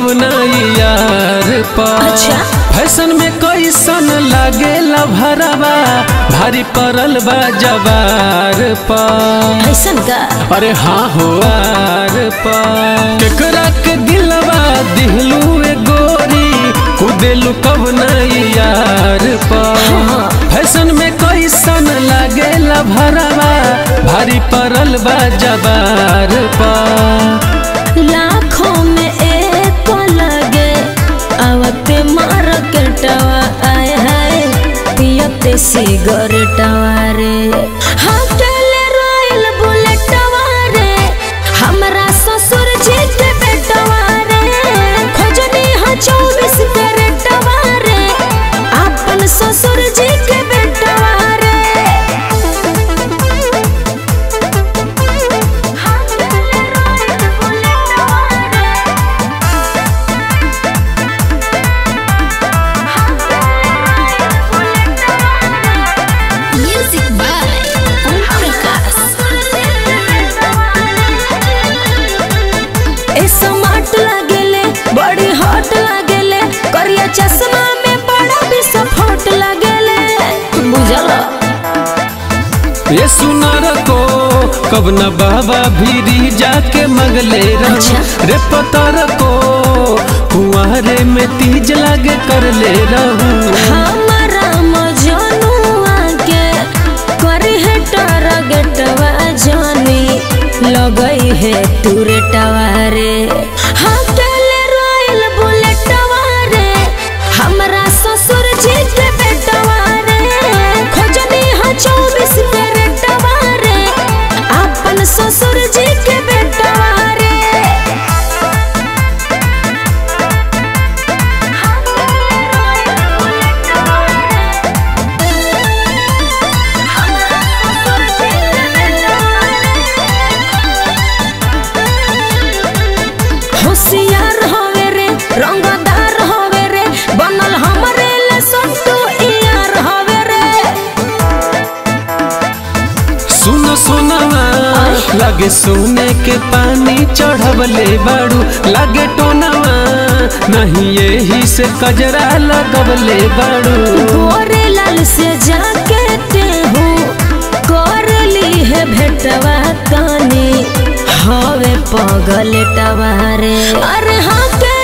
कवना यार पा। अच्छा। फैशन में कैसन लागेला भरवा भारी पड़ल बा जवार पा। ऐसन का अरे हाँ हो यार पा। केकरा के दिलवा दिहलू ए गोरी कुदेलू कवना यार पा। फैशन में कैसन लागेला भरवा भारी पड़ल बा जवार पा। लाखों में एक लगे आवते मार्केटवा आए हाय पियते सिगरेटवा रे। हकेले रॉयल बुलेटवा रे हमरा ससुर जी के बेटवा रे। खोजनी ह 24 कैरेटवा रे अपन ससुर जी के बेटवा रे। स्मार्ट लागेले बड़ी हॉट लागेले करिया चश्मा में बड़ा भी सपोर्ट लागेले बुझल। ये सुनर को कब न बाबा भीरी जाके मगले रहो। अच्छा। रे पतर को कुआरे में तीज लागे कर ले रहूं। हमारा मजनुआ के करी है टारगेटवा जानी लगई है तुरेटवा रे। हकेले रॉयल बुलेटवा रे हमरा ससुर जी के बेटवा रे। खोजनी ह 24 कैरेटवा रे अपन ससुर जी के बेटवा रे। होशियार होवे रे रंगदार होवे रे बनल हमरे ले संतु यार होवे रे। सुन सुनवा लागे सोने के पानी चढ़वले बाड़ू लागे टोनवा नहीं यही से कजरा लगवले बाड़ू। गोरे लाल से जाके तेहू कर ली है भेटवा तानी हवे पगलेटवा रे। अरे हाँ के